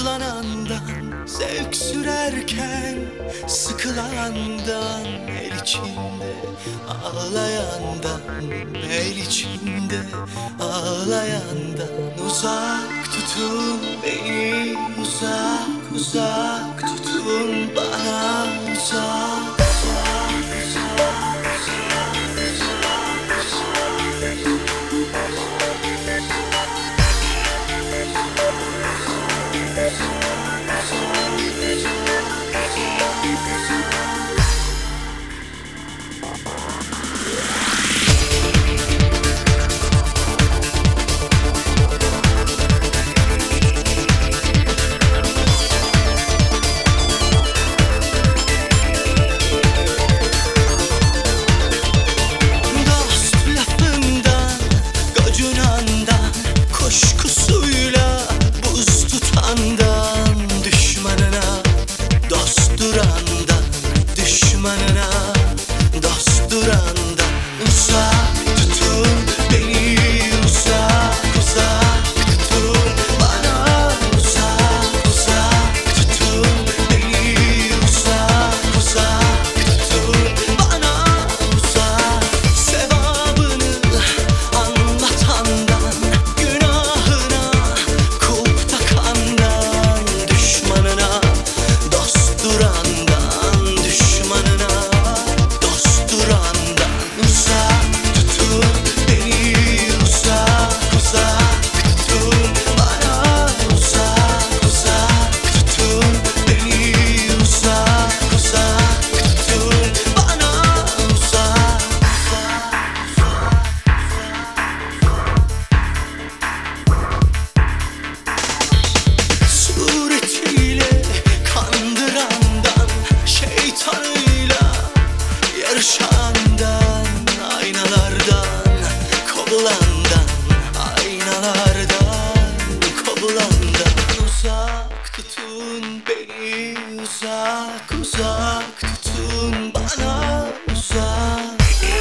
Sızlanandan, zevk sürerken sıkılandan, el içinde ağlayandan, el içinde ağlayandan. Uzak tutun beni, uzak uzak tutun bana, uzak. Kuşkusuyla buz tutandan, düşmanına dost durandan, düşmanına dost durandan. Uzak tutun beni, uzak uzak tutun bana, uzak uzak tutun beni, uzak uzak tutun bana, uzak. Sevabını anlatandan, yarışandan, aynalardan kovulandan, aynalardan kovulandan. Uzak tutun beni, uzak uzak tutun bana, uzak.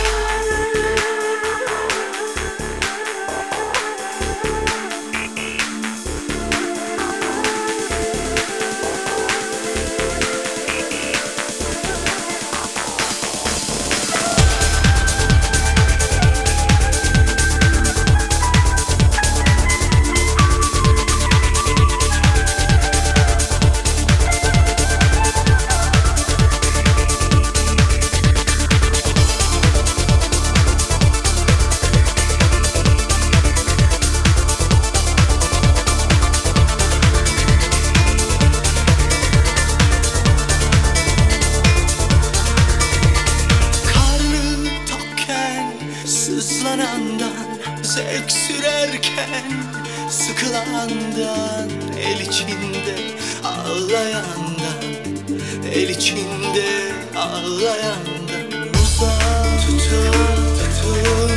Sızlanandan, zevk sürerken sıkılandan, el içinde ağlayandan, el içinde ağlayandan. Uzak tutun, tutun